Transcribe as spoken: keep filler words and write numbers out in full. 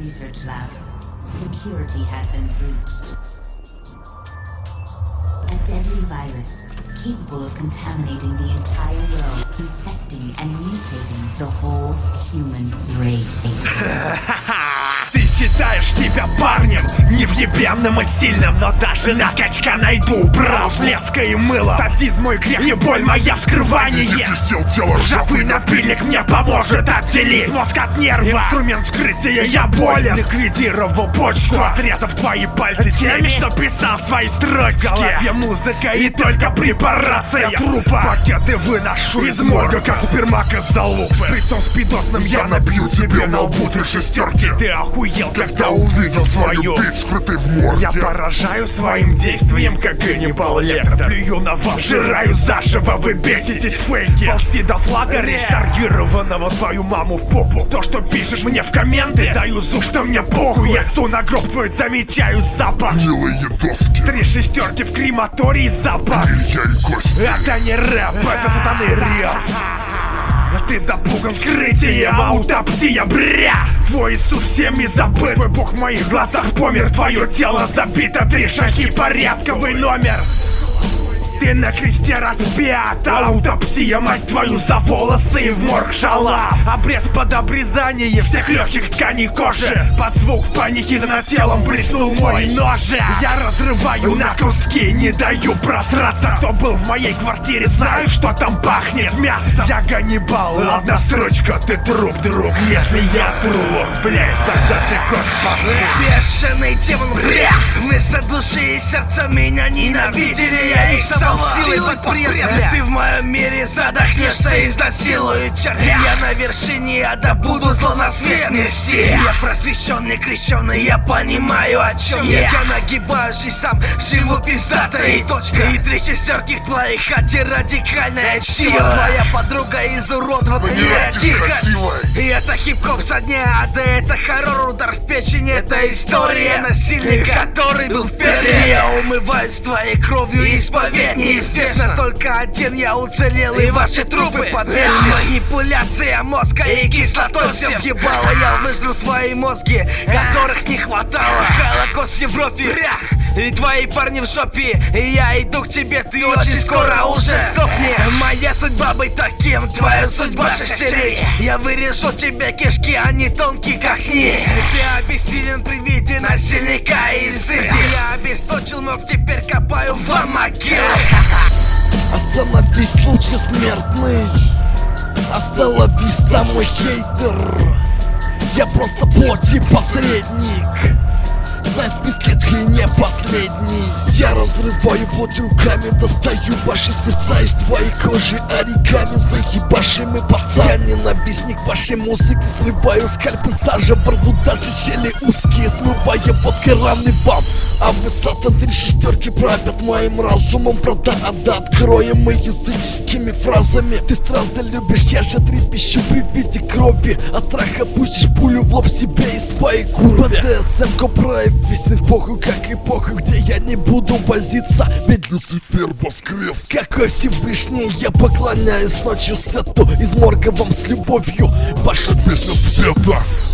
research lab. Security has been breached. A deadly virus capable of contaminating the entire world, infecting and mutating the whole human race. Ты считаешь себя парнем, невъебенным и сильным, но даже накачка найду. Брал железкое мыло, садизм мой грех и боль моя в скрывании. Ржавый напильник мне поможет отделить мозг от нерва. Инструмент вскрытия, я болен. Ликвидировал почку, отрезав твои пальцы теми, что писал свои строчки. В голове музыка и только препарация трупа. Пакеты выношу из морга, как супермак из-за лупы. Шприцом спидосным я набью тебе на лбу три шестерки. Ты охуел, когда увидел свою бич, скрытый в морге. Я поражаю своим действием, как Ганнибал Лектор. Плюю на вас, жираю заживо, вы беситесь фейки. Ползти до флага рестаргированного твою маму в попу. То, что пишешь мне в комменты, даю зуб, что мне похуй. Я су на гроб твой, замечаю запах. Гнилые доски. Три шестерки в крематории, запах. Перья и кости. Это не рэп, это сатаны рэп. А ты запуган вскрытием, аутопсия, бря. Твой Иисус всеми забыт, твой Бог в моих глазах помер. Твое тело забито, три шаги, порядковый номер. Ты на кресте распят, аутопсия, мать твою, за волосы и в морг шала. Обрез под обрезание всех легких тканей кожи. Под звук паники над телом блеснул мой ноже. Я разрываю на куски, не даю просраться. Кто был в моей квартире, знаю, что там пахнет мясом. Я Ганнибал, одна строчка, ты труп, друг. Если я труп, блять, тогда ты кость посыл. Бешеный демон, бля. Вместо души и сердца меня ненавидели. Я их собрал силой подпресля. Ты в моем мире задохнешься, изнасилуют черти. Я на вершине ада, буду зло на свет нести. Я просвещенный, крещенный, я понимаю, о чем я. Я нагибающий сам, живу пиздато и точка. И три шестерки в твоей хате, радикальное чтиво. Твоя подруга изуродована, не дихать. И это хип-хоп со дня ада, это хоррор, удар в печень. Это история насильника, который был в петле. Я умываюсь твоей кровью и исповедь. Неизбежно только один я уцелел, и ваши трупы подвесил. Манипуляция мозга и кислотой всем въебало. Я выжру твои мозги, которых не хватало. Холокост в Европе, и твои парни в жопе. И я иду к тебе, ты очень скоро уже сдохни. Моя судьба быть таким, твоя судьба шестереть. Я вырежу тебе кишки, они тонкие как нить. Ты обессилен при виде насильника и сыти. Я обесточил мозг, теперь копаю в могилу. Остановись, лучше смертный. Остановись, там мой хейтер. Я просто плоть и посредник. На списке ты не последний. Я разрываю плоть руками, достаю ваши сердца из твоей кожи оригами, заебашимый пацан. Я ненавистник вашей музыки, срываю скальпы заживо, рву даже щели узкие, смывая водкой раны вам. А вы, сатан, три шестерки правят моим разумом. Врата ада откроем мы языческими фразами. Ты стразы любишь, я же трепещу при виде крови. От страха пустишь пулю в лоб себе и своей курве. БДСМ копроев виснет похуй, как эпоху, где я не буду возиться. Ведь Люцифер воскрес. Какой Всевышний, я поклоняюсь ночью сету из морга вам с любовью. Ваша песня спета.